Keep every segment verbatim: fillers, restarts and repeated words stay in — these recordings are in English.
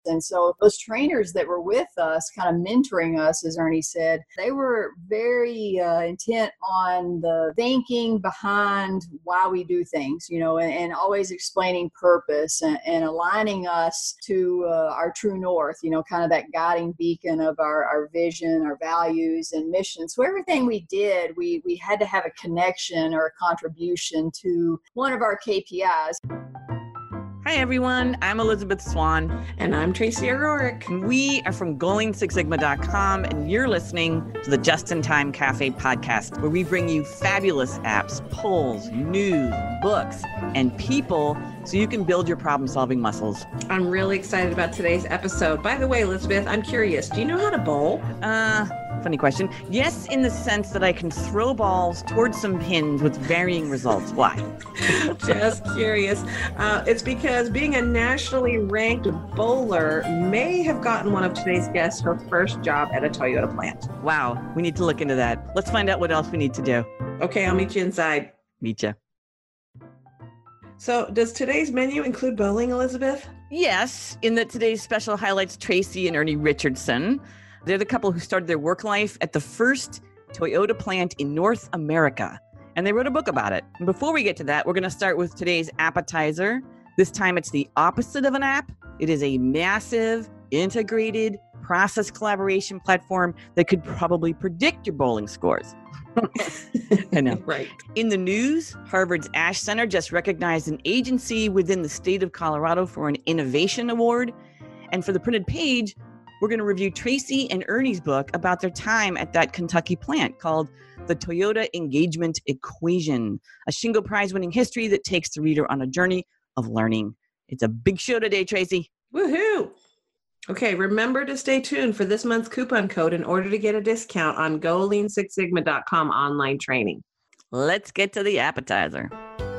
And so those trainers that were with us, kind of mentoring us, as Ernie said, they were very uh, intent on the thinking behind why we do things, you know, and, and always explaining purpose and, and aligning us to uh, our true north, you know, kind of that guiding beacon of our, our vision, our values and mission. So everything we did, we, we had to have a connection or a contribution to one of our K P Is. Hi, everyone. I'm Elizabeth Swan. And I'm Tracy O'Rourke. We are from going six sigma dot com, and you're listening to the Just in Time Cafe podcast, where we bring you fabulous apps, polls, news, books, and people so you can build your problem-solving muscles. I'm really excited about today's episode. By the way, Elizabeth, I'm curious. Do you know how to bowl? Uh... Funny question. Yes, in the sense that I can throw balls towards some pins with varying results. Why? Just curious. Uh, it's because being a nationally ranked bowler may have gotten one of today's guests her first job at a Toyota plant. Wow. We need to look into that. Let's find out what else we need to do. Okay, I'll meet you inside. Meet you. So does today's menu include bowling, Elizabeth? Yes, in that today's special highlights Tracy and Ernie Richardson. They're the couple who started their work life at the first Toyota plant in North America, and they wrote a book about it. And before we get to that, we're going to start with today's appetizer. This time it's the opposite of an app. It is a massive, integrated process collaboration platform that could probably predict your bowling scores. I know. Right. In the news, Harvard's Ash Center just recognized an agency within the state of Colorado for an innovation award. And for the printed page, we're going to review Tracy and Ernie's book about their time at that Kentucky plant called The Toyota Engagement Equation, a Shingo Prize-winning history that takes the reader on a journey of learning. It's a big show today, Tracy. Woohoo! Okay, remember to stay tuned for this month's coupon code in order to get a discount on go lean six sigma dot com online training. Let's get to the appetizer.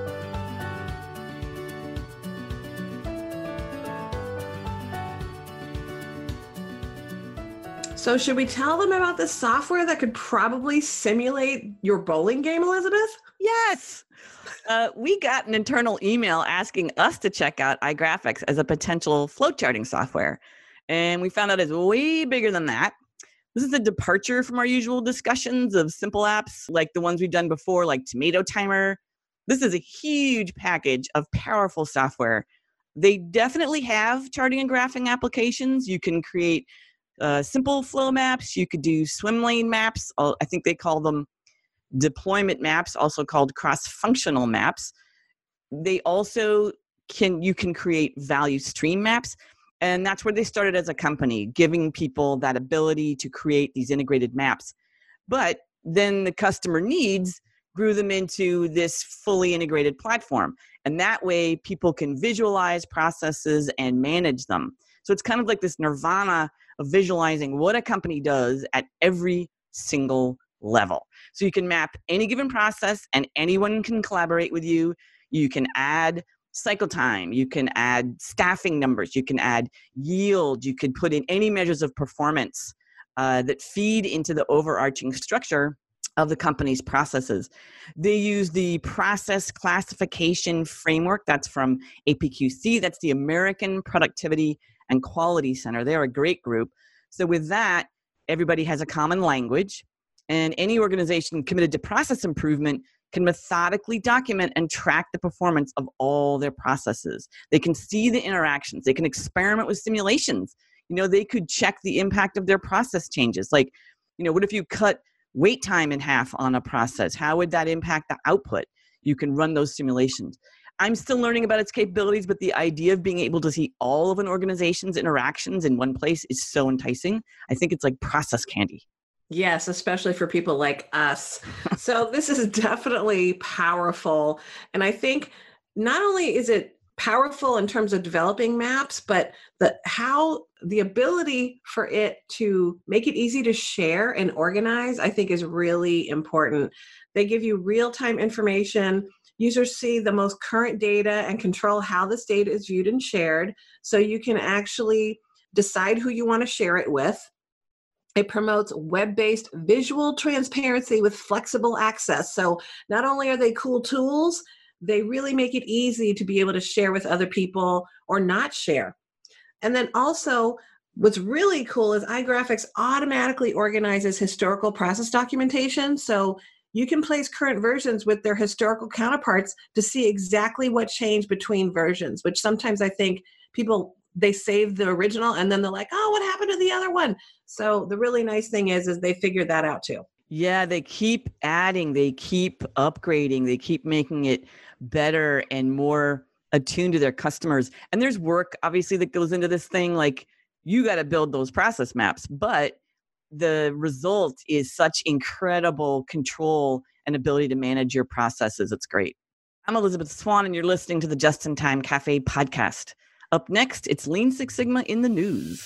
So should we tell them about the software that could probably simulate your bowling game, Elizabeth? Yes. Uh, we got an internal email asking us to check out iGraphics as a potential flowcharting software. And we found out it's way bigger than that. This is a departure from our usual discussions of simple apps like the ones we've done before, like Tomato Timer. This is a huge package of powerful software. They definitely have charting and graphing applications. You can create Uh, simple flow maps. You could do swim lane maps. I think they call them deployment maps, also called cross-functional maps. They also can, you can create value stream maps. And that's where they started as a company, giving people that ability to create these integrated maps. But then the customer needs grew them into this fully integrated platform. And that way people can visualize processes and manage them. So it's kind of like this nirvana of visualizing what a company does at every single level. So you can map any given process and anyone can collaborate with you. You can add cycle time. You can add staffing numbers. You can add yield. You could put in any measures of performance uh, that feed into the overarching structure of the company's processes. They use the process classification framework. That's from A P Q C. That's the American Productivity and Quality Center. They're a great group. So with that, everybody has a common language, and any organization committed to process improvement can methodically document and track the performance of all their processes. They can see the interactions. They can experiment with simulations. You know, they could check the impact of their process changes. Like, you know, what if you cut wait time in half on a process? How would that impact the output? You can run those simulations. I'm still learning about its capabilities, but the idea of being able to see all of an organization's interactions in one place is so enticing. I think it's like process candy. Yes, especially for people like us. So this is definitely powerful. And I think not only is it powerful in terms of developing maps, but the how the ability for it to make it easy to share and organize, I think is really important. They give you real-time information. Users see the most current data and control how this data is viewed and shared. So you can actually decide who you want to share it with. It promotes web-based visual transparency with flexible access. So not only are they cool tools, they really make it easy to be able to share with other people or not share. And then also, what's really cool is iGraphics automatically organizes historical process documentation. So you can place current versions with their historical counterparts to see exactly what changed between versions, which sometimes I think people, they save the original and then they're like, oh, what happened to the other one? So the really nice thing is, is they figured that out too. Yeah, they keep adding, they keep upgrading, they keep making it better and more attuned to their customers. And there's work, obviously, that goes into this thing. Like, you got to build those process maps, but the result is such incredible control and ability to manage your processes. It's great. I'm Elizabeth Swan, and you're listening to the Just in Time Cafe podcast. Up next, it's Lean Six Sigma in the news.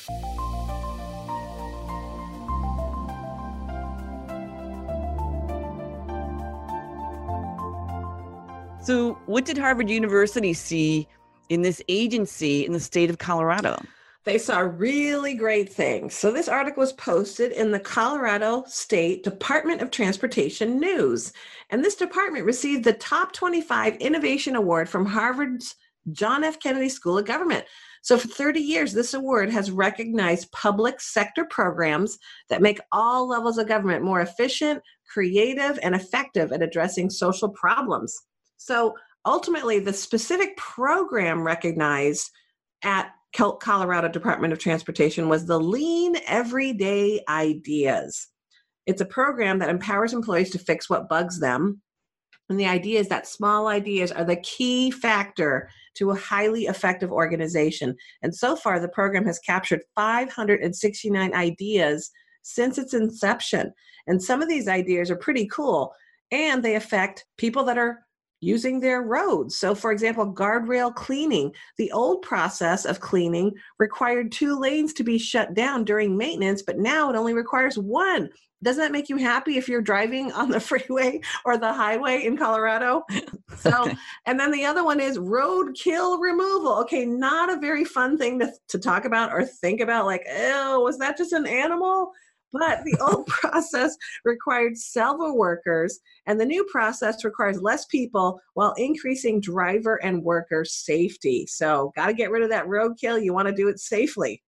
So what did Harvard University see in this agency in the state of Colorado? They saw really great things. So this article was posted in the Colorado State Department of Transportation News. And this department received the top twenty-five Innovation Award from Harvard's John F. Kennedy School of Government. So for thirty years, this award has recognized public sector programs that make all levels of government more efficient, creative, and effective at addressing social problems. So ultimately, the specific program recognized at Colorado Department of Transportation was the Lean Everyday Ideas. It's a program that empowers employees to fix what bugs them. And the idea is that small ideas are the key factor to a highly effective organization. And so far, the program has captured five hundred sixty-nine ideas since its inception. And some of these ideas are pretty cool, and they affect people that are using their roads. So for example, guardrail cleaning. The old process of cleaning required two lanes to be shut down during maintenance, but now it only requires one. Doesn't that make you happy if you're driving on the freeway or the highway in Colorado? So, and then the other one is roadkill removal. Okay, not a very fun thing to, to talk about or think about, like, oh, was that just an animal? But the old process required several workers, and the new process requires less people while increasing driver and worker safety. So got to get rid of that roadkill. You want to do it safely.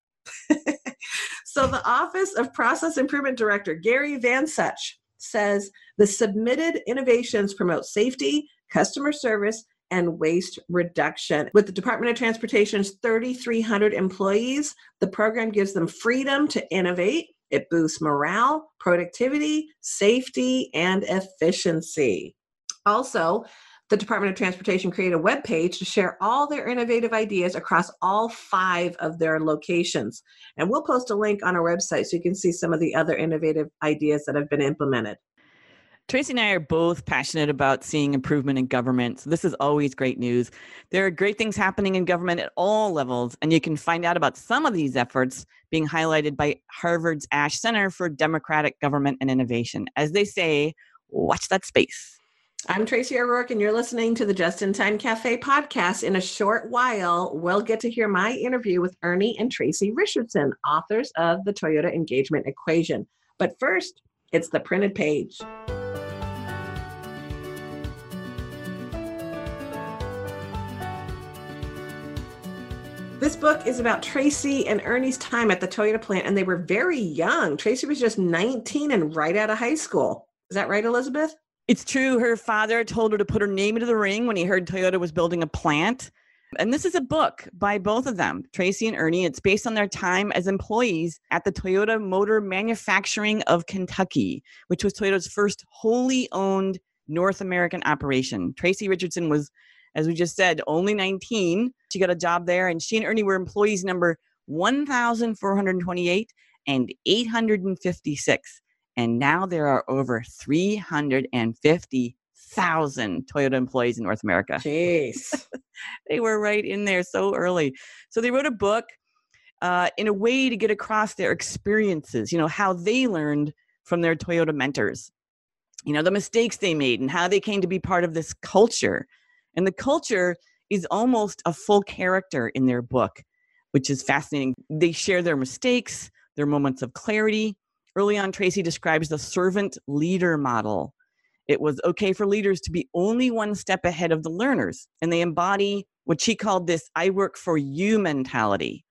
So the Office of Process Improvement Director, Gary Van Such, says the submitted innovations promote safety, customer service, and waste reduction. With the Department of Transportation's thirty-three hundred employees, the program gives them freedom to innovate. It boosts morale, productivity, safety, and efficiency. Also, the Department of Transportation created a web page to share all their innovative ideas across all five of their locations. And we'll post a link on our website so you can see some of the other innovative ideas that have been implemented. Tracy and I are both passionate about seeing improvement in government. So this is always great news. There are great things happening in government at all levels, and you can find out about some of these efforts being highlighted by Harvard's Ash Center for Democratic Government and Innovation. As they say, watch that space. I'm Tracy O'Rourke, and you're listening to the Just in Time Cafe podcast. In a short while, we'll get to hear my interview with Ernie and Tracy Richardson, authors of the Toyota Engagement Equation. But first, it's the printed page. This book is about Tracy and Ernie's time at the Toyota plant, and they were very young. Tracy was just nineteen and right out of high school. Is that right, Elizabeth? It's true. Her father told her to put her name into the ring when he heard Toyota was building a plant. And this is a book by both of them, Tracy and Ernie. It's based on their time as employees at the Toyota Motor Manufacturing of Kentucky, which was Toyota's first wholly owned North American operation. Tracy Richardson was, as we just said, only nineteen. She got a job there, and she and Ernie were employees number one thousand four hundred twenty-eight and eight hundred fifty-six. And now there are over three hundred fifty thousand Toyota employees in North America. Jeez. They were right in there so early. So they wrote a book uh, in a way to get across their experiences, you know, how they learned from their Toyota mentors, you know, the mistakes they made and how they came to be part of this culture. And the culture is almost a full character in their book, which is fascinating. They share their mistakes, their moments of clarity. Early on, Tracy describes the servant leader model. It was okay for leaders to be only one step ahead of the learners, and they embody what she called this I work for you mentality.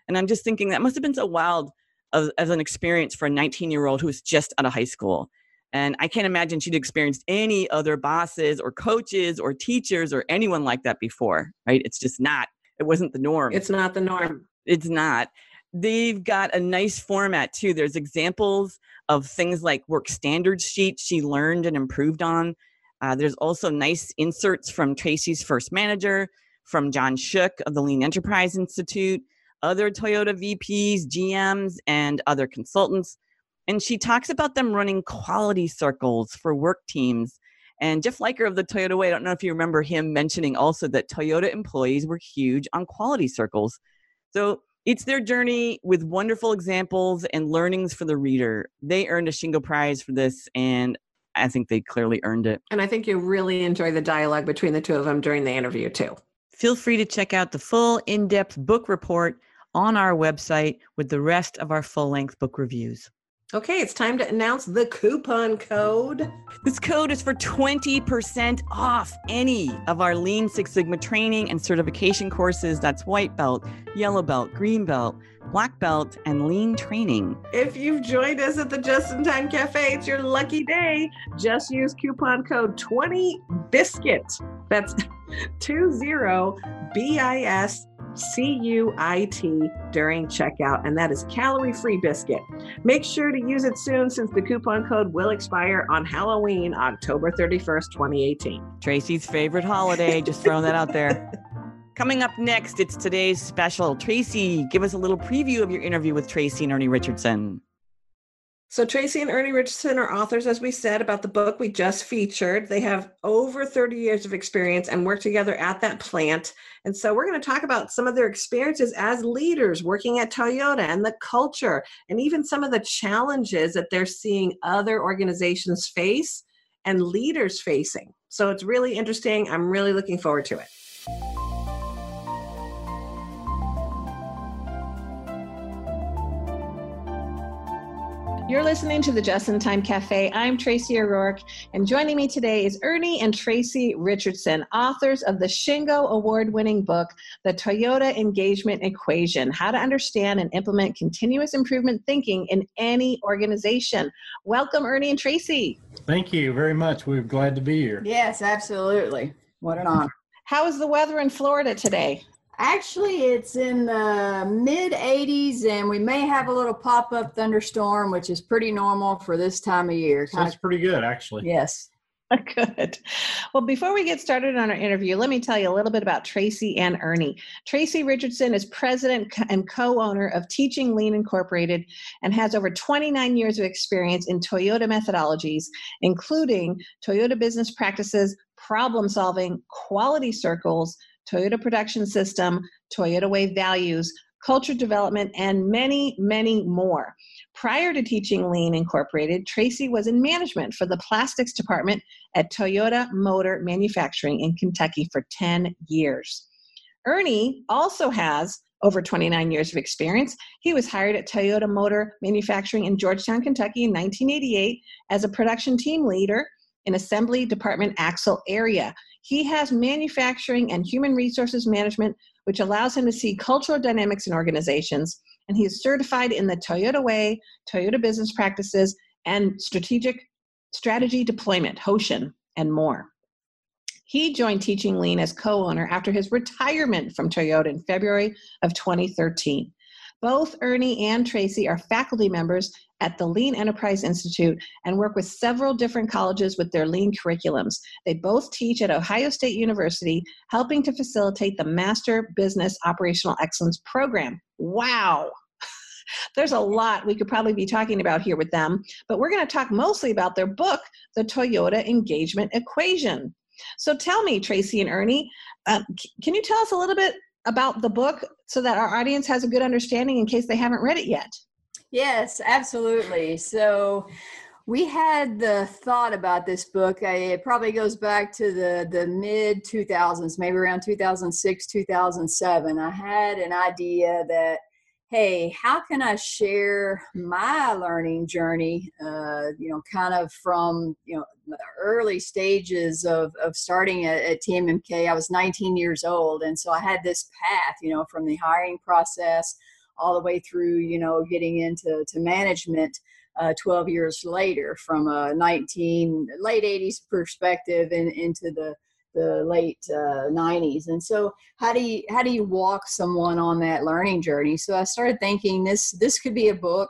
And I'm just thinking that must have been so wild as, as an experience for a nineteen year old who was just out of high school. And I can't imagine she'd experienced any other bosses or coaches or teachers or anyone like that before, right? It's just not, it wasn't the norm. It's not the norm. It's not. They've got a nice format too. There's examples of things like work standards sheets she learned and improved on. Uh, there's also nice inserts from Tracy's first manager, from John Shook of the Lean Enterprise Institute, other Toyota V Ps, G Ms, and other consultants. And she talks about them running quality circles for work teams. And Jeff Liker of the Toyota Way, I don't know if you remember him mentioning also that Toyota employees were huge on quality circles. So it's their journey with wonderful examples and learnings for the reader. They earned a Shingo Prize for this, and I think they clearly earned it. And I think you really enjoy the dialogue between the two of them during the interview too. Feel free to check out the full in-depth book report on our website with the rest of our full-length book reviews. Okay, it's time to announce the coupon code. This code is for twenty percent off any of our Lean Six Sigma training and certification courses. That's white belt, yellow belt, green belt, black belt, and lean training. If you've joined us at the Just in Time Cafe, it's your lucky day. Just use coupon code twenty biscuit. That's two zero B I S C U I T during checkout, and that is calorie-free biscuit. Make sure to use it soon since the coupon code will expire on Halloween, October thirty-first, twenty eighteen. Tracy's favorite holiday, just throwing that out there. Coming up next, it's today's special. Tracy, give us a little preview of your interview with Tracy and Ernie Richardson. So Tracy and Ernie Richardson are authors, as we said, about the book we just featured. They have over thirty years of experience and work together at that plant. And so we're going to talk about some of their experiences as leaders working at Toyota and the culture, and even some of the challenges that they're seeing other organizations face and leaders facing. So it's really interesting. I'm really looking forward to it. You're listening to the Just in Time Cafe. I'm Tracy O'Rourke, and joining me today is Ernie and Tracy Richardson, authors of the Shingo Award-winning book, The Toyota Engagement Equation: How to Understand and Implement Continuous Improvement Thinking in Any Organization. Welcome, Ernie and Tracy. Thank you very much. We're glad to be here. Yes, absolutely. What an honor. How is the weather in Florida today? Actually, it's in the mid eighties, and we may have a little pop-up thunderstorm, which is pretty normal for this time of year. So that's pretty good, actually. Yes. Good. Well, before we get started on our interview, let me tell you a little bit about Tracy and Ernie. Tracy Richardson is president and co-owner of Teaching Lean Incorporated and has over twenty-nine years of experience in Toyota methodologies, including Toyota business practices, problem solving, quality circles, Toyota Production System, Toyota Way values, culture development, and many, many more. Prior to Teaching Lean Incorporated, Tracy was in management for the plastics department at Toyota Motor Manufacturing in Kentucky for ten years. Ernie also has over twenty-nine years of experience. He was hired at Toyota Motor Manufacturing in Georgetown, Kentucky in nineteen eighty-eight as a production team leader in Assembly Department Axle area. He has manufacturing and human resources management, which allows him to see cultural dynamics in organizations. And he is certified in the Toyota Way, Toyota Business Practices, and Strategic Strategy Deployment, Hoshin, and more. He joined Teaching Lean as co-owner after his retirement from Toyota in February of twenty thirteen. Both Ernie and Tracy are faculty members at the Lean Enterprise Institute and work with several different colleges with their Lean curriculums. They both teach at Ohio State University, helping to facilitate the Master Business Operational Excellence program. Wow. There's a lot we could probably be talking about here with them, but we're going to talk mostly about their book, The Toyota Engagement Equation. So tell me, Tracy and Ernie, uh, c- can you tell us a little bit about the book so that our audience has a good understanding in case they haven't read it yet? Yes, absolutely. So we had the thought about this book. I, it probably goes back to the, the mid two thousands, maybe around two thousand six, two thousand seven. I had an idea that, hey, how can I share my learning journey, uh, you know, kind of from, you know, the early stages of, of starting at, at T M M K. I was nineteen years old. And so I had this path, you know, from the hiring process all the way through, you know, getting into to management uh, twelve years later, from a nineteen late eighties perspective and into the the late uh, nineties. And so how do you how do you walk someone on that learning journey? So I started thinking this this could be a book.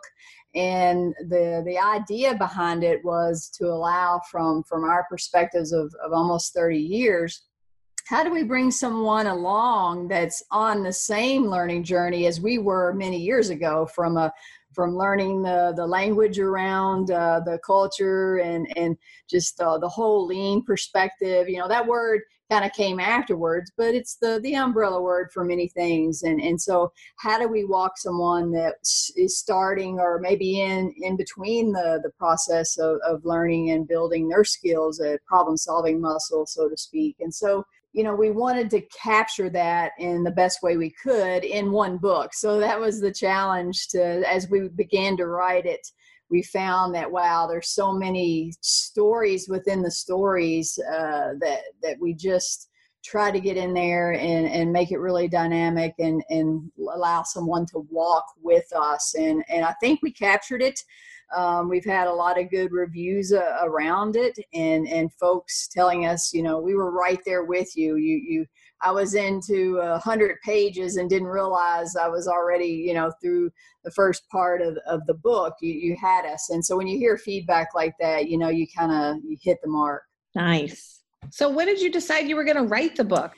And the the idea behind it was to allow, from from our perspectives of, of almost thirty years, how do we bring someone along that's on the same learning journey as we were many years ago, from a from learning the, the language around uh, the culture and, and just uh, the whole lean perspective. You know, that word kind of came afterwards, but it's the, the umbrella word for many things. And, and so how do we walk someone that is starting or maybe in, in between the, the process of, of learning and building their skills, a problem solving muscle, so to speak. And so, you know, we wanted to capture that in the best way we could in one book. So that was the challenge. To, as we began to write it, we found that, wow, there's so many stories within the stories uh, that, that we just try to get in there and, and make it really dynamic and, and allow someone to walk with us. And, and I think we captured it. Um, we've had a lot of good reviews uh, around it, and, and folks telling us, you know, we were right there with you. You, you, I was into a hundred pages and didn't realize I was already, you know, through the first part of, of the book. You, you had us. And so when you hear feedback like that, you know, you kind of, you hit the mark. Nice. So when did you decide you were going to write the book?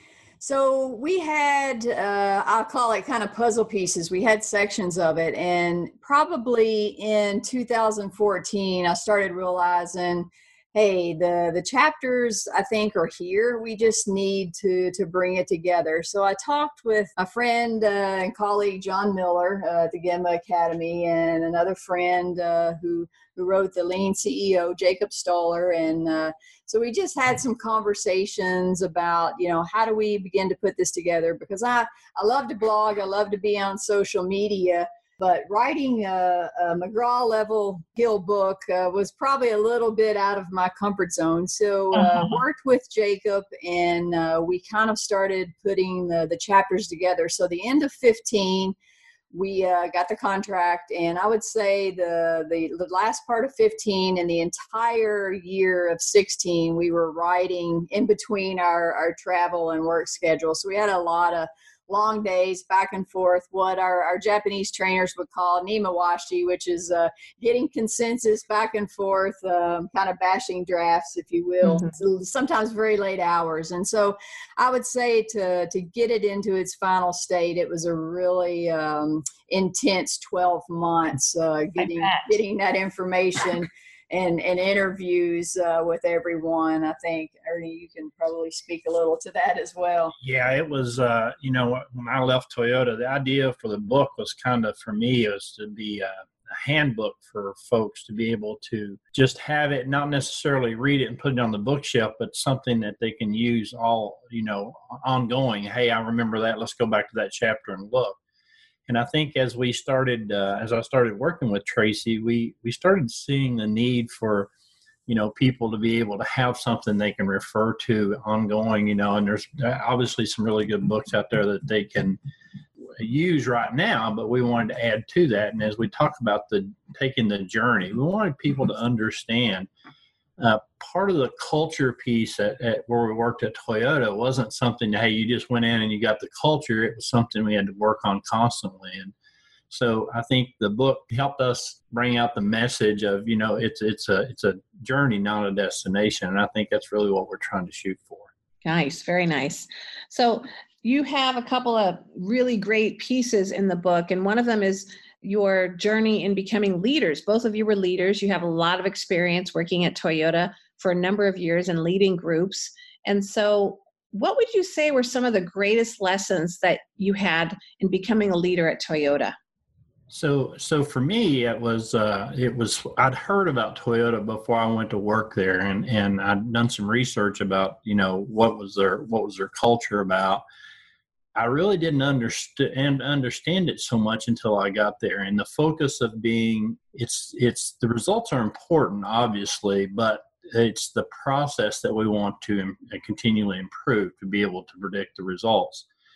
So we had, uh, I'll call it kind of puzzle pieces. We had sections of it. And probably in two thousand fourteen, I started realizing, hey, the, the chapters, I think, are here. We just need to, to bring it together. So I talked with a friend uh, and colleague, John Miller, uh, at the Gemba Academy, and another friend uh, who, who wrote the Lean C E O, Jacob Stoller. And uh, so we just had some conversations about, you know, how do we begin to put this together? Because I, I love to blog. I love to be on social media. But writing a, a McGraw-level skill book uh, was probably a little bit out of my comfort zone. So uh, uh-huh. worked with Jacob, and uh, we kind of started putting the, the chapters together. So the end of fifteen, we uh, got the contract. And I would say the, the, the last part of fifteen and the entire year of sixteen, we were writing in between our, our travel and work schedule. So we had a lot of long days back and forth, what our, our Japanese trainers would call nimawashi, which is uh, getting consensus back and forth, um, kind of bashing drafts, if you will, mm-hmm. so sometimes very late hours. And so I would say to, to get it into its final state, it was a really um, intense twelve months uh, getting, getting that information and, and interviews uh, with everyone. I think, Ernie, you can probably speak a little to that as well. Yeah, it was, uh, you know, when I left Toyota, the idea for the book was kind of, for me, it was to be a, a handbook for folks to be able to just have it, not necessarily read it and put it on the bookshelf, but something that they can use all, you know, ongoing. Hey, I remember that. Let's go back to that chapter and look. And I think as we started, uh, as I started working with Tracy, we, we started seeing the need for, you know, people to be able to have something they can refer to ongoing, you know, and there's obviously some really good books out there that they can use right now, but we wanted to add to that. And as we talk about the taking the journey, we wanted people to understand Uh, part of the culture piece at, at where we worked at Toyota wasn't something that, hey, you just went in and you got the culture. It was something we had to work on constantly. And so I think the book helped us bring out the message of, you know, it's it's a it's a journey, not a destination. And I think that's really what we're trying to shoot for. Nice, very nice. So you have a couple of really great pieces in the book, and one of them is your journey in becoming leaders. Both of you were leaders. You have a lot of experience working at Toyota for a number of years and leading groups. And so what would you say were some of the greatest lessons that you had in becoming a leader at Toyota? So, so for me, it was, uh, it was, I'd heard about Toyota before I went to work there, and, and I'd done some research about, you know, what was their, what was their culture about. I really didn't understand understand it so much until I got there. And the focus of being, it's it's the results are important, obviously, but it's the process that we want to im- continually improve to be able to predict the results.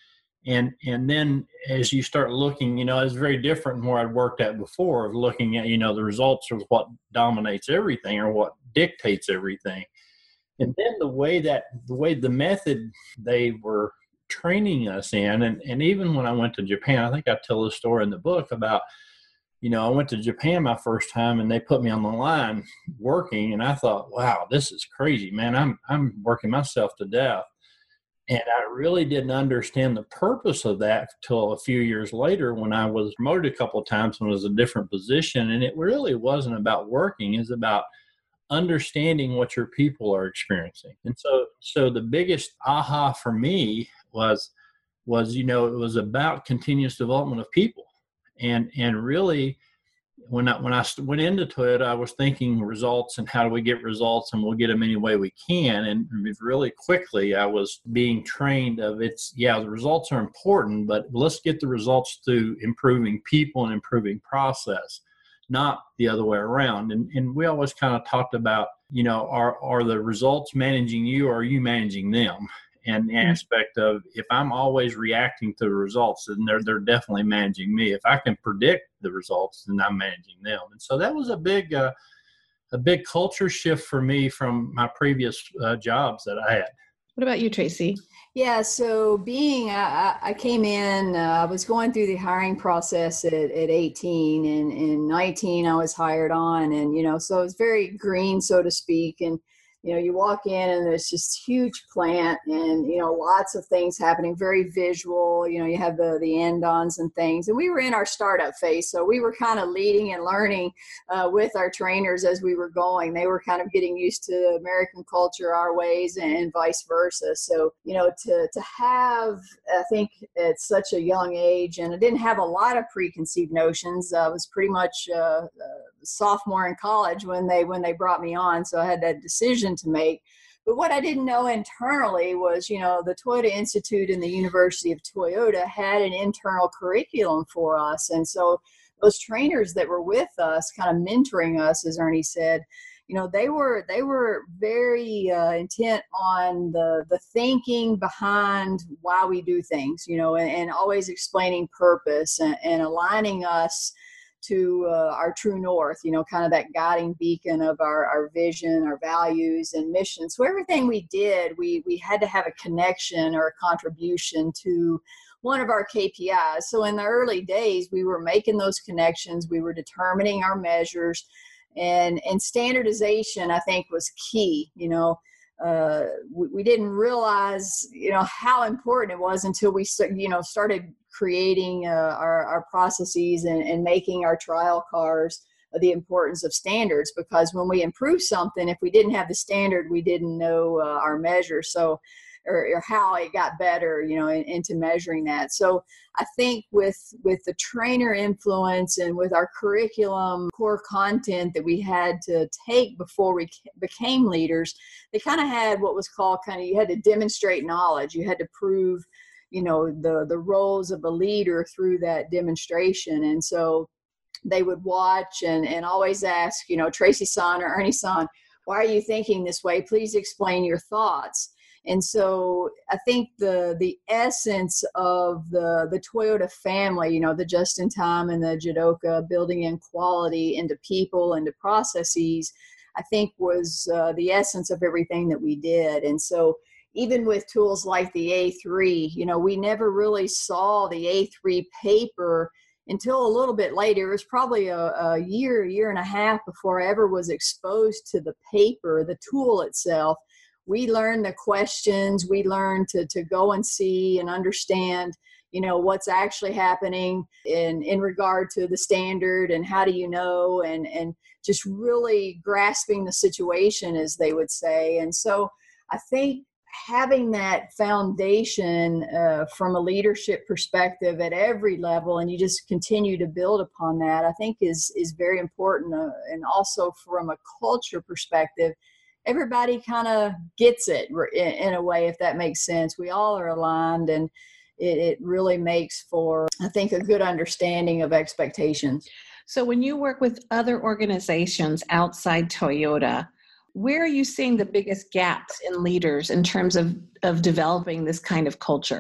And and then as you start looking, you know, it's very different from where I'd worked at before, of looking at, you know, the results are what dominates everything or what dictates everything. And then the way that the way the method they were training us in, and, and even when I went to Japan, I think I tell this story in the book about, you know, I went to Japan my first time and they put me on the line working, and I thought, wow, this is crazy, man. I'm I'm working myself to death. And I really didn't understand the purpose of that till a few years later when I was promoted a couple of times and was a different position. And it really wasn't about working, it's about understanding what your people are experiencing. And so so the biggest aha for me was was, you know, it was about continuous development of people. And and really when I when I went into Toyota, I was thinking results and how do we get results, and we'll get them any way we can. And really quickly, I was being trained of it's, yeah, the results are important, but let's get the results through improving people and improving process, not the other way around. And and we always kind of talked about, you know, are are the results managing you, or are you managing them? And the aspect of, if I'm always reacting to the results, then they're they're definitely managing me. If I can predict the results, then I'm managing them. And so that was a big uh, a big culture shift for me from my previous uh, jobs that I had. What about you, Tracy? Yeah, so being, I, I came in, uh, I was going through the hiring process at, at eighteen, and in nineteen I was hired on, and, you know, so it was very green, so to speak. And, you know, you walk in and there's this huge plant and, you know, lots of things happening, very visual. You know, you have the, the end-ons and things. And we were in our startup phase, so we were kind of leading and learning uh, with our trainers as we were going. They were kind of getting used to American culture, our ways, and vice versa. So, you know, to, to have, I think at such a young age, and I didn't have a lot of preconceived notions. I was pretty much uh, uh, sophomore in college when they when they brought me on, so I had that decision to make. But what I didn't know internally was, you know, the Toyota Institute and the University of Toyota had an internal curriculum for us. And so those trainers that were with us, kind of mentoring us, as Ernie said, you know, they were they were very uh, intent on the the thinking behind why we do things, you know, and, and always explaining purpose and, and aligning us to uh, our true north, you know, kind of that guiding beacon of our, our vision, our values and mission. So everything we did, we we had to have a connection or a contribution to one of our K P Is. So in the early days, we were making those connections, we were determining our measures, and and standardization, I think, was key. You know, uh, we, we didn't realize, you know, how important it was until we, you know, started creating uh, our, our processes and, and making our trial cars uh, the importance of standards. Because when we improve something, if we didn't have the standard, we didn't know uh, our measure. So, or, or how it got better, you know, in, into measuring that. So I think with with the trainer influence and with our curriculum core content that we had to take before we became leaders, they kind of had what was called kind of, you had to demonstrate knowledge. You had to prove, you know, the the roles of a leader through that demonstration. And so they would watch and and always ask, you know, Tracy-san or Ernie-san, why are you thinking this way? Please explain your thoughts. And so I think the the essence of the the Toyota family, you know, the just-in-time and the Jidoka, building in quality into people, into processes, I think was uh, the essence of everything that we did. And so even with tools like the A three, you know, we never really saw the A three paper until a little bit later. It was probably a, a year, year and a half before I ever was exposed to the paper, the tool itself. We learned the questions, we learned to, to go and see and understand, you know, what's actually happening in, in regard to the standard and how do you know, and, and just really grasping the situation, as they would say. And so I think having that foundation uh, from a leadership perspective at every level, and you just continue to build upon that, I think is is very important. Uh, and also from a culture perspective, everybody kind of gets it in, in a way, if that makes sense. We all are aligned, and it, it really makes for, I think, a good understanding of expectations. So when you work with other organizations outside Toyota, where are you seeing the biggest gaps in leaders in terms of, of developing this kind of culture?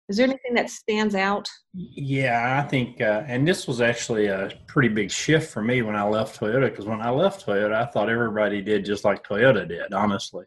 Is there anything that stands out? Yeah, I think, uh, and this was actually a pretty big shift for me when I left Toyota, because when I left Toyota, I thought everybody did just like Toyota did, honestly.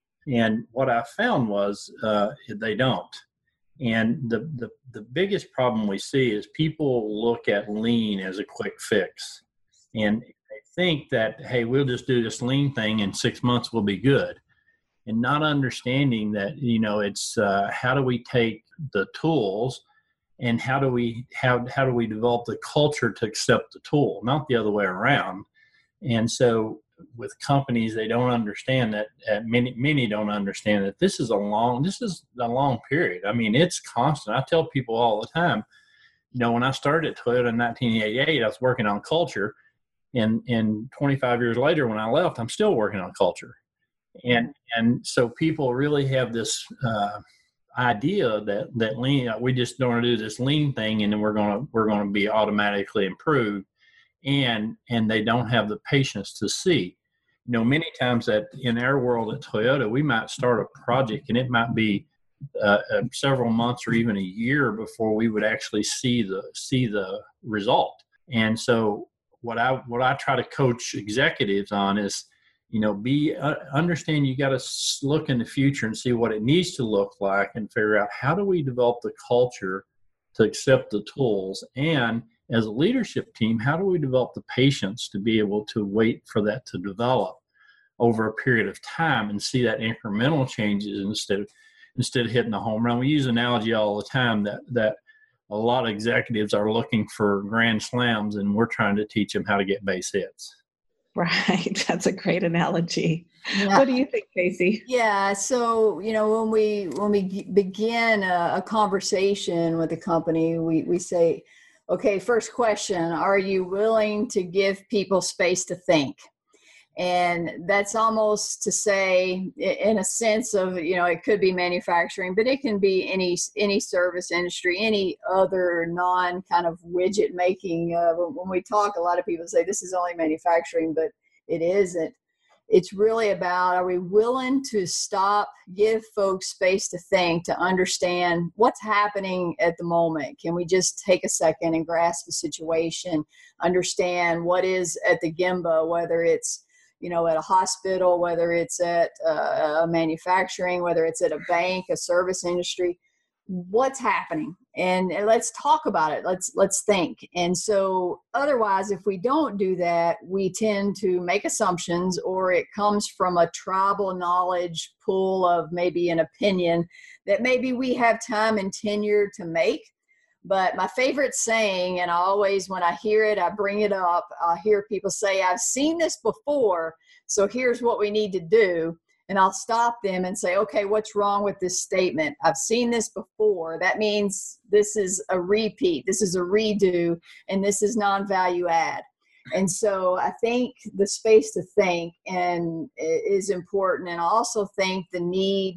And what I found was uh, they don't. And the, the, the biggest problem we see is people look at lean as a quick fix. And they think that, hey, we'll just do this lean thing in six months, we'll be good. And not understanding that, you know, it's uh, how do we take the tools and how do we how, how do we develop the culture to accept the tool, not the other way around. And so with companies, they don't understand that, uh, many many don't understand that this is a long this is a long period. I mean, it's constant. I tell people all the time, you know, when I started at Toyota in nineteen eighty-eight, I was working on culture, and and twenty-five years later, when I left, I'm still working on culture. And and so people really have this uh, idea that that lean, we just don't want to do this lean thing, and then we're gonna we're gonna be automatically improved, and and they don't have the patience to see. You know, many times that in our world at Toyota, we might start a project, and it might be uh, uh, several months or even a year before we would actually see the see the result. And so what I what I try to coach executives on is, you know, be uh, understand you got to look in the future and see what it needs to look like, and figure out how do we develop the culture to accept the tools, and as a leadership team, how do we develop the patience to be able to wait for that to develop over a period of time and see that incremental changes instead of instead of hitting the home run. We use an analogy all the time that that a lot of executives are looking for grand slams, and we're trying to teach them how to get base hits. Right. That's a great analogy. Yeah. What do you think, Casey? Yeah. So, you know, when we when we begin a, a conversation with a company, we, we say, okay, first question, are you willing to give people space to think? And that's almost to say, in a sense of, you know, it could be manufacturing, but it can be any any service industry, any other non kind of widget making. Uh, when we talk, a lot of people say this is only manufacturing, but it isn't. It's really about, are we willing to stop, give folks space to think, to understand what's happening at the moment? Can we just take a second and grasp the situation, understand what is at the Gemba, whether it's, you know, at a hospital, whether it's at uh, a manufacturing, whether it's at a bank, a service industry, what's happening? And, and let's talk about it. Let's, let's think. And so otherwise, if we don't do that, we tend to make assumptions, or it comes from a tribal knowledge pool of maybe an opinion that maybe we have time and tenure to make. But my favorite saying, and I always, when I hear it, I bring it up, I hear people say, I've seen this before, so here's what we need to do. And I'll stop them and say, okay, what's wrong with this statement? I've seen this before. That means this is a repeat, this is a redo, and this is non-value add. And so I think the space to think and is important. And I also think the need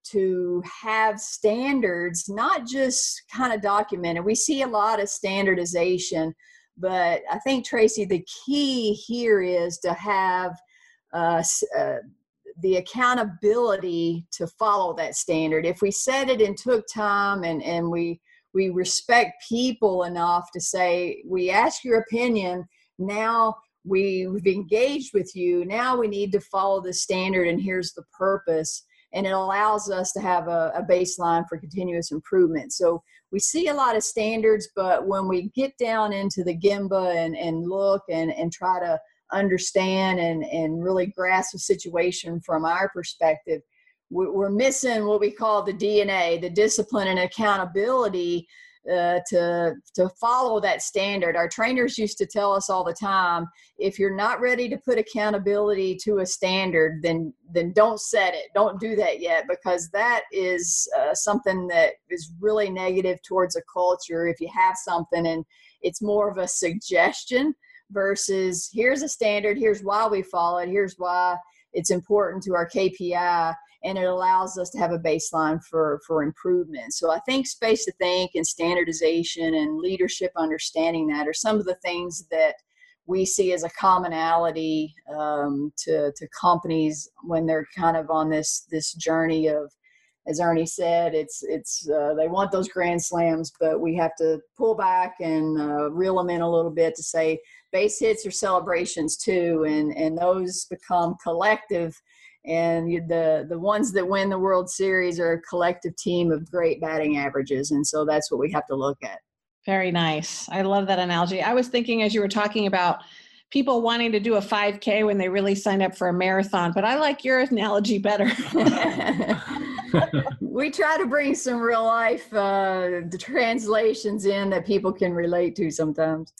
to have standards, not just kind of documented. We see a lot of standardization, but I think, Tracy, the key here is to have uh, uh, the accountability to follow that standard. If we set it and took time, and, and we we respect people enough to say, we ask your opinion, now we, we've engaged with you, now we need to follow the standard, and here's the purpose. And it allows us to have a, a baseline for continuous improvement. So we see a lot of standards, but when we get down into the Gemba and, and look and, and try to understand and, and really grasp the situation from our perspective, we're missing what we call the D N A, the discipline and accountability uh, to, to follow that standard. Our trainers used to tell us all the time, if you're not ready to put accountability to a standard, then, then don't set it. Don't do that yet, because that is uh, something that is really negative towards a culture. If you have something and it's more of a suggestion versus here's a standard, here's why we follow it, here's why it's important to our K P I, and it allows us to have a baseline for, for improvement. So I think space to think and standardization and leadership understanding that are some of the things that we see as a commonality um, to, to companies when they're kind of on this, this journey of as Ernie said, it's it's uh, they want those grand slams, but we have to pull back and uh, reel them in a little bit to say base hits are celebrations too, and and those become collective. And you, the the ones that win the World Series are a collective team of great batting averages, and so that's what we have to look at. Very nice. I love that analogy. I was thinking as you were talking about people wanting to do a five K when they really sign up for a marathon, but I like your analogy better. We try to bring some real life uh, the translations in that people can relate to sometimes.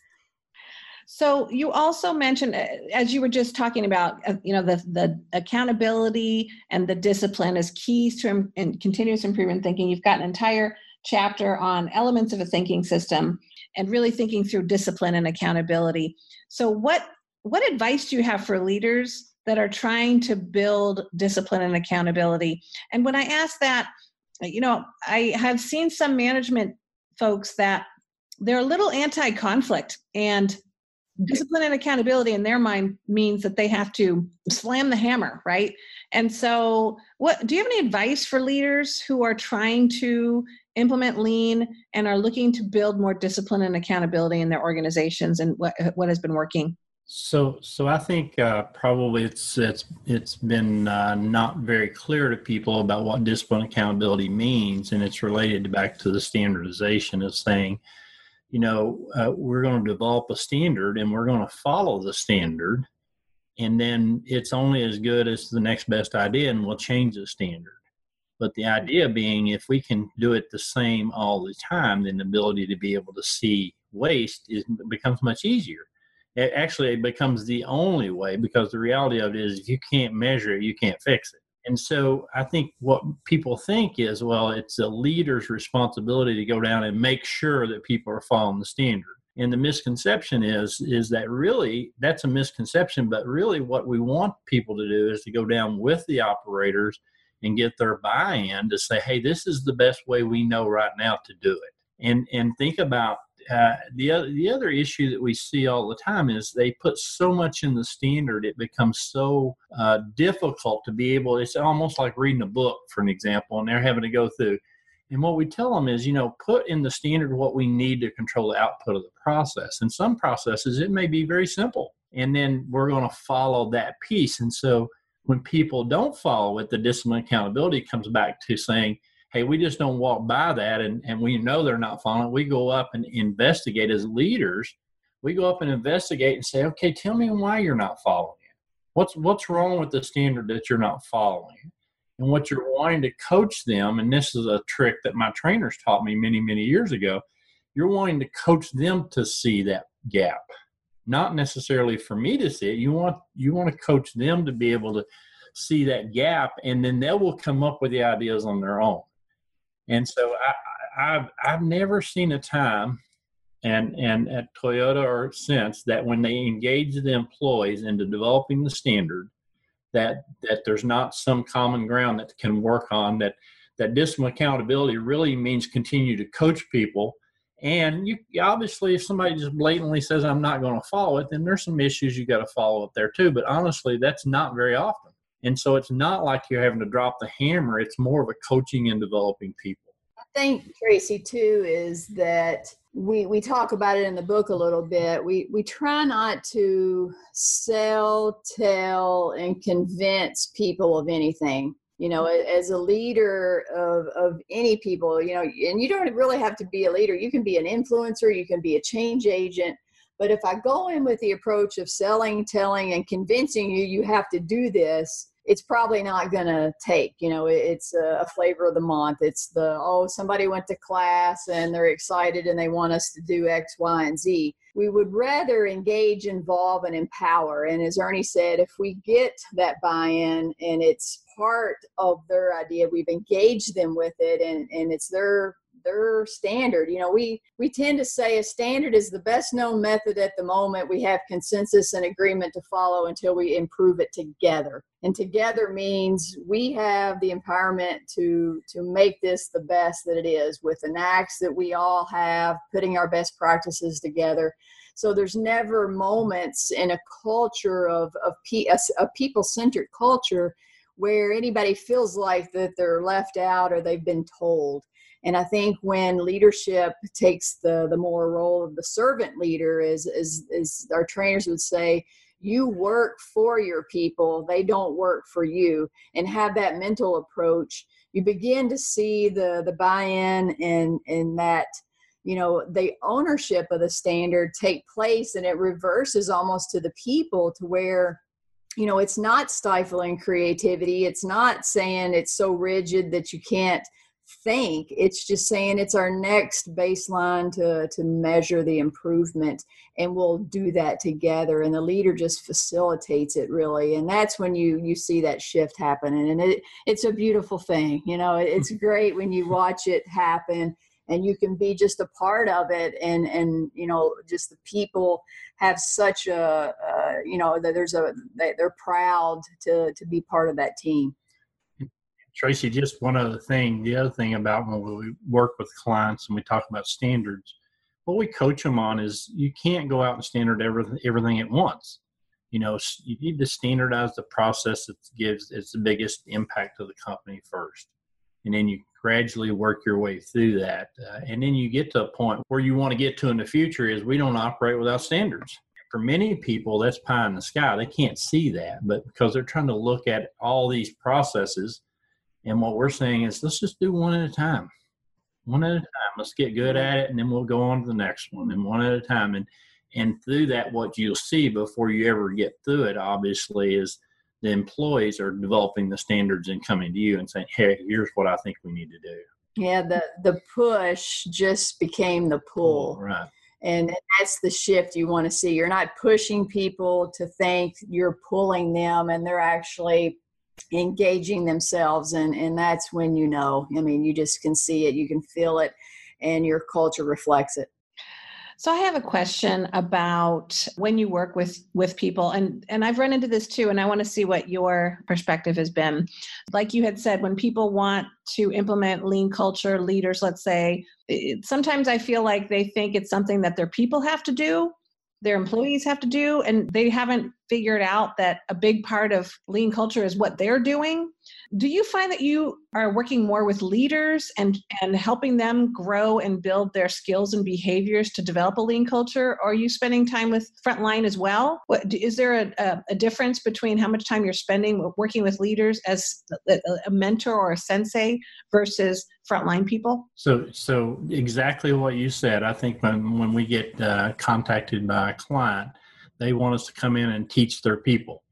So you also mentioned, as you were just talking about, uh, you know, the the accountability and the discipline as keys to im- and continuous improvement thinking. You've got an entire chapter on elements of a thinking system and really thinking through discipline and accountability. So what what advice do you have for leaders that are trying to build discipline and accountability? And when I ask that, you know, I have seen some management folks that they're a little anti-conflict, and discipline and accountability in their mind means that they have to slam the hammer, right? And so what do you have any advice for leaders who are trying to implement lean and are looking to build more discipline and accountability in their organizations, and what what has been working? So, so I think uh, probably it's it's it's been uh, not very clear to people about what discipline accountability means, and it's related back to the standardization of saying, you know, uh, we're going to develop a standard and we're going to follow the standard, and then it's only as good as the next best idea, and we'll change the standard. But the idea being, if we can do it the same all the time, then the ability to be able to see waste is becomes much easier. It actually it becomes the only way, because the reality of it is, if you can't measure it, you can't fix it. And so I think what people think is, well, it's a leader's responsibility to go down and make sure that people are following the standard. And the misconception is, is that really that's a misconception, but really what we want people to do is to go down with the operators and get their buy-in to say, hey, this is the best way we know right now to do it. And and think about uh, the other the other issue that we see all the time is they put so much in the standard, it becomes so uh, difficult to be able, it's almost like reading a book, for an example, and they're having to go through. And what we tell them is, you know, put in the standard what we need to control the output of the process. And some processes, it may be very simple. And then we're going to follow that piece. And so when people don't follow it, the discipline accountability comes back to saying, hey, we just don't walk by that, and, and we know they're not following it. We go up and investigate as leaders. We go up and investigate and say, okay, tell me why you're not following it. What's what's wrong with the standard that you're not following? And what you're wanting to coach them, and this is a trick that my trainers taught me many, many years ago, you're wanting to coach them to see that gap. Not necessarily for me to see it. You want you want to coach them to be able to see that gap, and then they will come up with the ideas on their own. And so I, I've I've never seen a time, and and at Toyota or since, that when they engage the employees into developing the standard, that that there's not some common ground that can work on. That that discipline accountability really means continue to coach people. And you obviously, if somebody just blatantly says, I'm not going to follow it, then there's some issues you got to follow up there too. But honestly, that's not very often. And so it's not like you're having to drop the hammer. It's more of a coaching and developing people. I think, Tracy, too, is that we we talk about it in the book a little bit. We we try not to sell, tell, and convince people of anything. You know, as a leader of, of any people, you know, and you don't really have to be a leader. You can be an influencer. You can be a change agent. But if I go in with the approach of selling, telling, and convincing you, you have to do this, it's probably not going to take. You know, it's a flavor of the month. It's the, oh, somebody went to class and they're excited and they want us to do X, Y, and Z. We would rather engage, involve, and empower. And as Ernie said, if we get that buy-in and it's part of their idea, we've engaged them with it, and, and it's their their standard. You know, we we tend to say a standard is the best known method at the moment. We have consensus and agreement to follow until we improve it together. And together means we have the empowerment to to make this the best that it is, with an axe that we all have, putting our best practices together. So there's never moments in a culture of of pe- a, a people-centered culture where anybody feels like that they're left out or they've been told. And I think when leadership takes the the more role of the servant leader, is as as our trainers would say, you work for your people, they don't work for you, and have that mental approach, you begin to see the the buy-in and and that, you know, the ownership of the standard take place, and it reverses almost to the people, to where, you know, it's not stifling creativity. It's not saying it's so rigid that you can't think. It's just saying it's our next baseline to to measure the improvement, and we'll do that together, and the leader just facilitates it, really. And that's when you you see that shift happening, and it it's a beautiful thing. You know, it's great when you watch it happen and you can be just a part of it, and and you know, just the people have such a uh, you know, that there's a they, they're proud to to be part of that team. Tracy, just one other thing. The other thing about when we work with clients and we talk about standards, what we coach them on is you can't go out and standard everything, everything at once. You know, you need to standardize the process that gives it's the biggest impact to the company first. And then you gradually work your way through that. Uh, and then you get to a point where you want to get to in the future is we don't operate without standards. For many people, that's pie in the sky. They can't see that, but because they're trying to look at all these processes. And what we're saying is, let's just do one at a time, one at a time. Let's get good at it, and then we'll go on to the next one, and one at a time. And and through that, what you'll see before you ever get through it, obviously, is the employees are developing the standards and coming to you and saying, hey, here's what I think we need to do. Yeah, the, the push just became the pull. Oh, right. And that's the shift you want to see. You're not pushing people to think, you're pulling them, and they're actually engaging themselves, and and that's when, you know, I mean, you just can see it, you can feel it, and your culture reflects it. So I have a question about when you work with with people, and and I've run into this too, and I want to see what your perspective has been. Like you had said, when people want to implement lean culture, leaders, let's say, it, sometimes I feel like they think it's something that their people have to do, their employees have to do, and they haven't figured out that a big part of lean culture is what they're doing. Do you find that you are working more with leaders and, and helping them grow and build their skills and behaviors to develop a lean culture? Or are you spending time with frontline as well? What, is there a, a, a difference between how much time you're spending working with leaders as a, a mentor or a sensei versus frontline people? So, so exactly what you said. I think when, when we get uh, contacted by a client, they want us to come in and teach their people.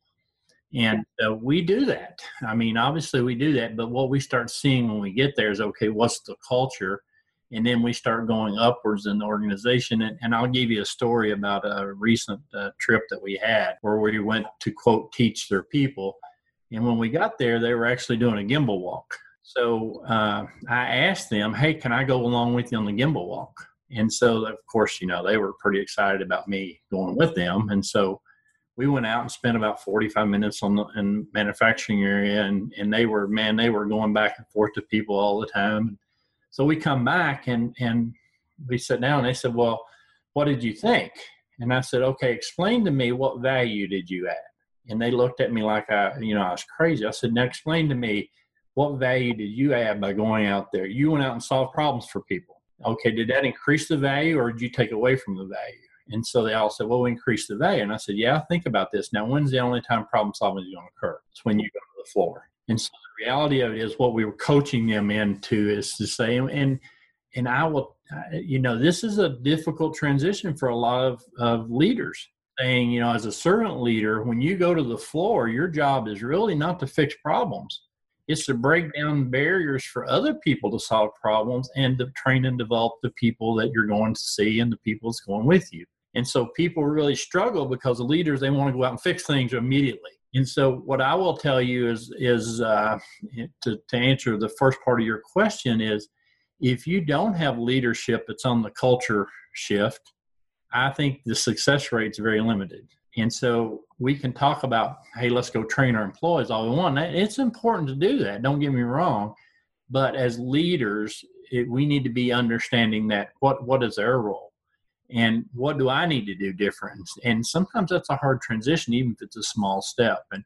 And uh, we do that. I mean, obviously we do that, but what we start seeing when we get there is, okay, what's the culture? And then we start going upwards in the organization. And, and I'll give you a story about a recent uh, trip that we had where we went to, quote, teach their people. And when we got there, they were actually doing a gimbal walk. So uh, I asked them, hey, can I go along with you on the gimbal walk? And so, of course, you know, they were pretty excited about me going with them. And so we went out and spent about forty-five minutes on the in manufacturing area. And, and they were, man, they were going back and forth to people all the time. So we come back and, and we sat down and they said, well, what did you think? And I said, okay, explain to me, what value did you add? And they looked at me like I, you know, I was crazy. I said, now explain to me, what value did you add by going out there? You went out and solved problems for people. Okay, did that increase the value or did you take away from the value? And so they all said, well, we increased the value. And I said, yeah, think about this. Now, when's the only time problem solving is going to occur? It's when you go to the floor. And so the reality of it is what we were coaching them into is to say, and and I will, you know, this is a difficult transition for a lot of, of leaders. Saying, you know, as a servant leader, when you go to the floor, your job is really not to fix problems. It's to break down barriers for other people to solve problems and to train and develop the people that you're going to see and the people that's going with you. And so people really struggle because the leaders, they want to go out and fix things immediately. And so what I will tell you is, is uh, to, to answer the first part of your question is, if you don't have leadership that's on the culture shift, I think the success rate is very limited. And so we can talk about, hey, let's go train our employees all we want. It's important to do that. Don't get me wrong. But as leaders, it, we need to be understanding that what, what is their role and what do I need to do different? And sometimes that's a hard transition, even if it's a small step. And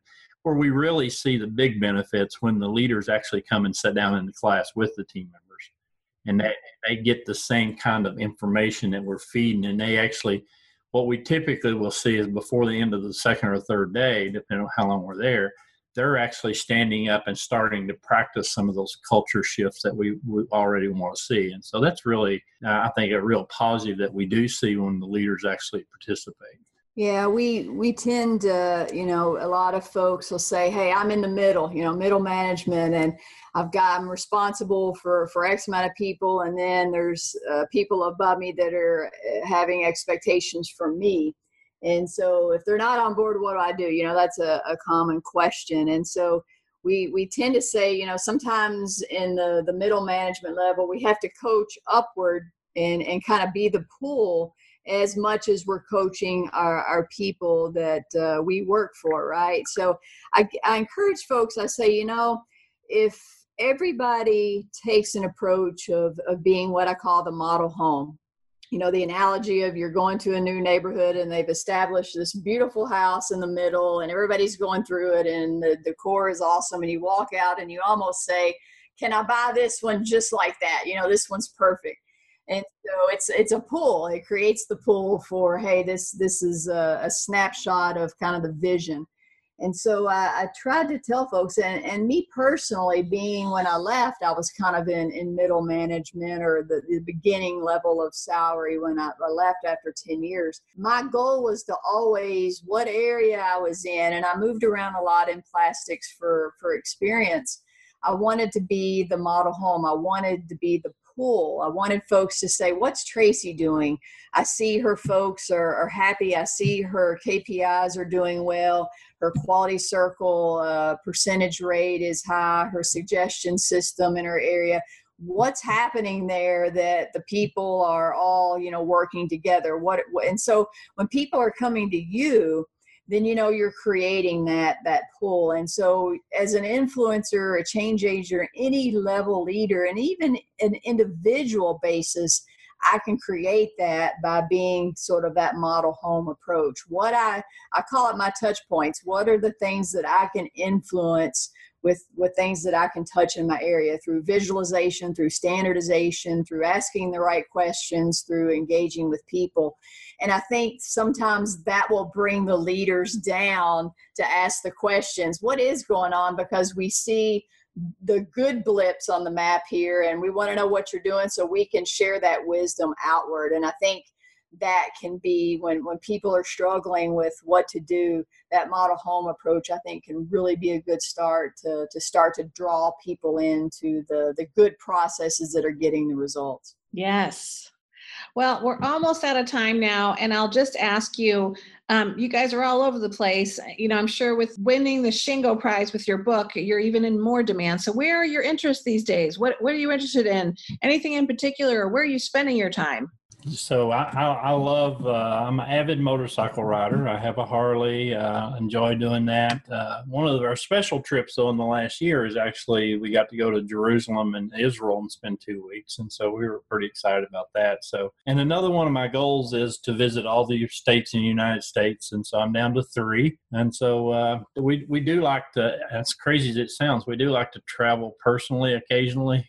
where we really see the big benefits when the leaders actually come and sit down in the class with the team members. And they, they get the same kind of information that we're feeding. And they actually, what we typically will see is before the end of the second or third day, depending on how long we're there, they're actually standing up and starting to practice some of those culture shifts that we, we already want to see. And so that's really, uh, I think, a real positive that we do see when the leaders actually participate. Yeah, we we tend to, you know, a lot of folks will say, hey, I'm in the middle, you know, middle management, and I've got, I'm responsible for, for X amount of people. And then there's uh, people above me that are having expectations from me. And so if they're not on board, what do I do? You know, that's a, a common question. And so we we tend to say, you know, sometimes in the, the middle management level, we have to coach upward and, and kind of be the pull as much as we're coaching our, our people that uh, we work for, right? So I, I encourage folks, I say, you know, if everybody takes an approach of, of being what I call the model home, you know, the analogy of you're going to a new neighborhood and they've established this beautiful house in the middle and everybody's going through it and the decor is awesome, and you walk out and you almost say, can I buy this one just like that? You know, this one's perfect. And so it's it's a pull. It creates the pull for, hey, this this is a, a snapshot of kind of the vision. And so I, I tried to tell folks, and, and me personally, being when I left, I was kind of in, in middle management or the, the beginning level of salary when I, I left after ten years. My goal was to always, what area I was in, and I moved around a lot in plastics for, for experience. I wanted to be the model home. I wanted to be the pool. I wanted folks to say, what's Tracy doing? I see her folks are, are happy. I see her K P Is are doing well. Her quality circle uh, percentage rate is high. Her suggestion system in her area. What's happening there that the people are all, you know, working together? What, and so when people are coming to you, then, you know, you're creating that, that pull. And so as an influencer, a change agent, any level leader, and even an individual basis, I can create that by being sort of that model home approach. What I, I call it my touch points. What are the things that I can influence with, with things that I can touch in my area through visualization, through standardization, through asking the right questions, through engaging with people. And I think sometimes that will bring the leaders down to ask the questions, what is going on? Because we see the good blips on the map here and we want to know what you're doing so we can share that wisdom outward. And I think that can be when, when people are struggling with what to do, that model home approach, I think, can really be a good start to, to start to draw people into the, the good processes that are getting the results. Yes. Well, we're almost out of time now, and I'll just ask you, um, you guys are all over the place. You know, I'm sure with winning the Shingo Prize with your book, you're even in more demand. So where are your interests these days? What, what are you interested in? Anything in particular, or where are you spending your time? So I, I, I love, uh, I'm an avid motorcycle rider. I have a Harley, uh, enjoy doing that. Uh, one of our special trips, though, in the last year is actually we got to go to Jerusalem and Israel and spend two weeks. And so we were pretty excited about that. So, and another one of my goals is to visit all the states in the United States. And so I'm down to three. And so uh, we, we do like to, as crazy as it sounds, we do like to travel personally occasionally,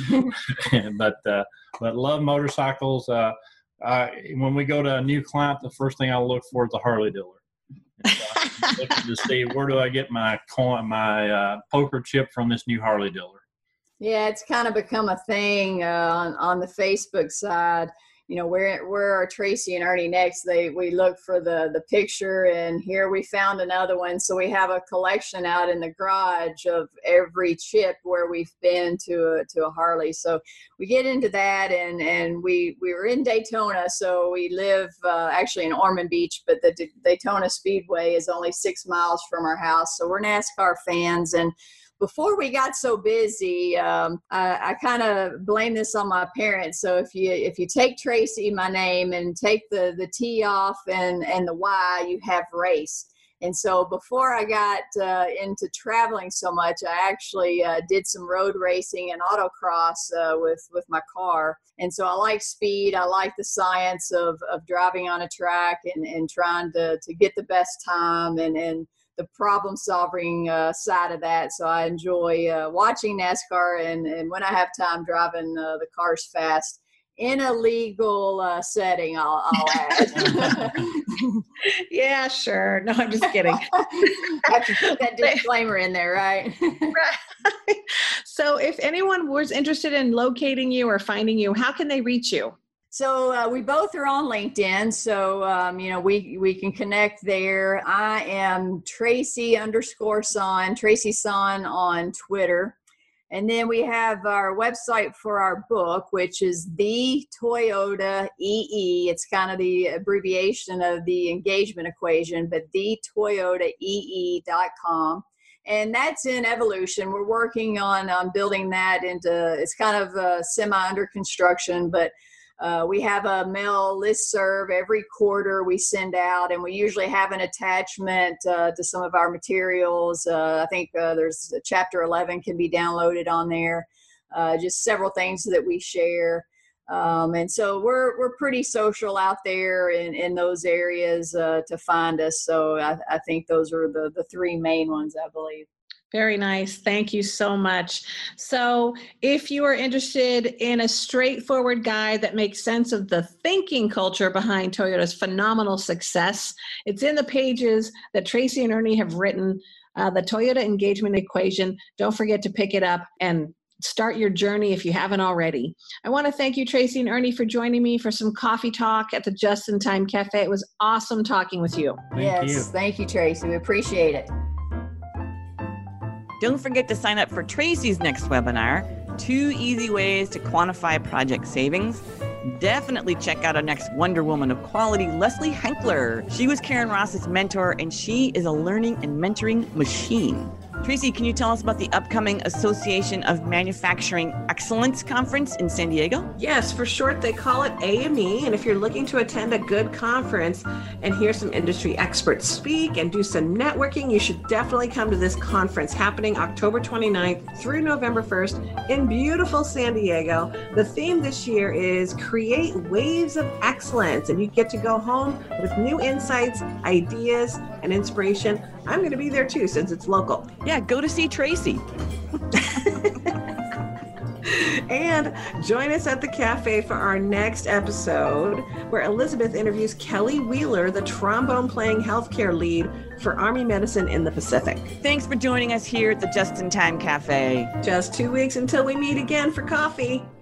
but, uh, but love motorcycles. Uh, uh, when we go to a new client, the first thing I'll look for is a Harley dealer. And so I'm looking to see where do I get my coin, my uh, poker chip from this new Harley dealer. Yeah, it's kind of become a thing uh, on, on the Facebook side. You know, where where are Tracy and Ernie next? They we look for the the picture, and here we found another one. So we have a collection out in the garage of every chip where we've been to a, to a Harley. So we get into that, and and we we were in Daytona, so we live uh, actually in Ormond Beach, but the D- Daytona Speedway is only six miles from our house. So we're NASCAR fans, and before we got so busy, um, I, I kind of blame this on my parents. So if you if you take Tracy, my name, and take the, the T off and, and the Y, you have race. And so before I got uh, into traveling so much, I actually uh, did some road racing and autocross uh, with, with my car. And so I like speed. I like the science of, of driving on a track and, and trying to, to get the best time and, and the problem solving uh, side of that. So I enjoy uh, watching NASCAR, and, and when I have time, driving uh, the cars fast in a legal uh, setting, I'll, I'll add. Yeah, sure. No, I'm just kidding. I have to put that disclaimer in there, right? Right. So if anyone was interested in locating you or finding you, how can they reach you? So uh, we both are on LinkedIn. So, um, you know, we, we can connect there. I am Tracy underscore Son, Tracy Son on Twitter. And then we have our website for our book, which is the Toyota E E. It's kind of the abbreviation of the engagement equation, but the Toyota E E dot com. And that's in evolution. We're working on um, building that into, it's kind of uh, semi under construction, but Uh, we have a mail listserv every quarter we send out, and we usually have an attachment uh, to some of our materials. Uh, I think uh, there's chapter eleven can be downloaded on there, uh, just several things that we share. Um, and so we're we're pretty social out there in, in those areas uh, to find us. So I, I think those are the, the three main ones, I believe. Very nice. Thank you so much. So if you are interested in a straightforward guide that makes sense of the thinking culture behind Toyota's phenomenal success, it's in the pages that Tracy and Ernie have written, uh, the Toyota Engagement Equation. Don't forget to pick it up and start your journey if you haven't already. I want to thank you, Tracy and Ernie, for joining me for some coffee talk at the Just in Time Cafe. It was awesome talking with you. Thank yes, you. Thank you, Tracy. We appreciate it. Don't forget to sign up for Tracy's next webinar, Two Easy Ways to Quantify Project Savings. Definitely check out our next Wonder Woman of Quality, Leslie Henkler. She was Karen Ross's mentor, and she is a learning and mentoring machine. Tracy, can you tell us about the upcoming Association of Manufacturing Excellence Conference in San Diego? Yes, for short, they call it A M E. And if you're looking to attend a good conference and hear some industry experts speak and do some networking, you should definitely come to this conference happening October twenty-ninth through November first in beautiful San Diego. The theme this year is Create Waves of Excellence, and you get to go home with new insights, ideas, and inspiration. I'm going to be there too, since it's local. Yeah, go to see Tracy. And join us at the cafe for our next episode, where Elizabeth interviews Kelly Wheeler, the trombone-playing healthcare lead for Army Medicine in the Pacific. Thanks for joining us here at the Just in Time Cafe. Just two weeks until we meet again for coffee.